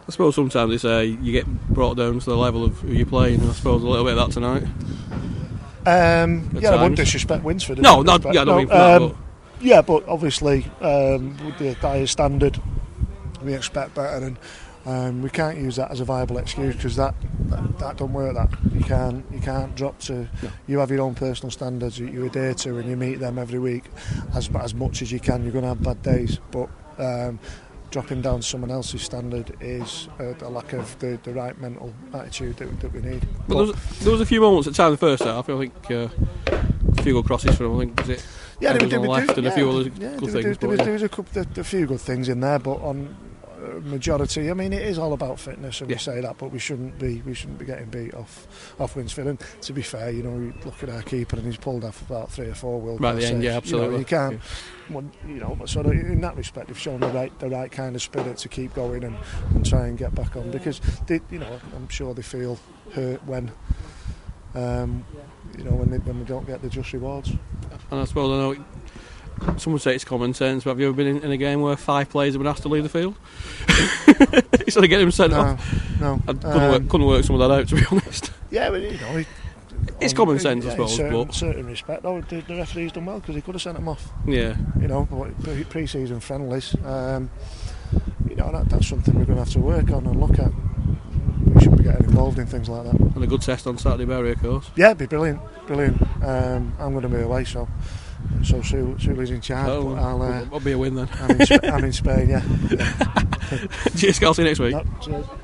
I suppose sometimes they say you get brought down to the level of who you're playing, and I suppose a little bit of that tonight. I wouldn't disrespect Winsford. No, not. Yeah, I don't mean for that. But. Yeah, but obviously with the higher standard, we expect better, and we can't use that as a viable excuse because that don't work. That you can't drop to. No. You have your own personal standards you adhere to, and you meet them every week as much as you can. You're going to have bad days, but dropping down to someone else's standard is a lack of the right mental attitude that we need. But there was a few moments at the time in the first half. I think a few good crosses from. I think was it. Yeah, there was a few good things in there, but on majority, I mean, it is all about fitness, and we say that, but we shouldn't be getting beat off Winsford. And to be fair, you look at our keeper, and he's pulled off about 3 or 4 World Cup saves. Yeah, absolutely. You can't. But sort of in that respect, they've shown the right kind of spirit to keep going and try and get back on, because I'm sure they feel hurt when when they don't get the just rewards. And I suppose I know some would say it's common sense, but have you ever been in a game where 5 players have been asked to leave the field? Instead of getting them sent off? No. I couldn't work some of that out, to be honest. Yeah, but it's common sense, I suppose. In certain respect, though, the referee's done well because he could have sent them off. Yeah. Pre-season friendlies. That's something we're going to have to work on and look at. We shouldn't be getting involved in things like that. And a good test on Saturday, Barry, of course. Yeah, it'd be brilliant. I'm going to be away, so Sully's in charge. Oh, I'll be a win then. I'm in Spain, yeah. Cheers, Carl. See you next week. Cheers.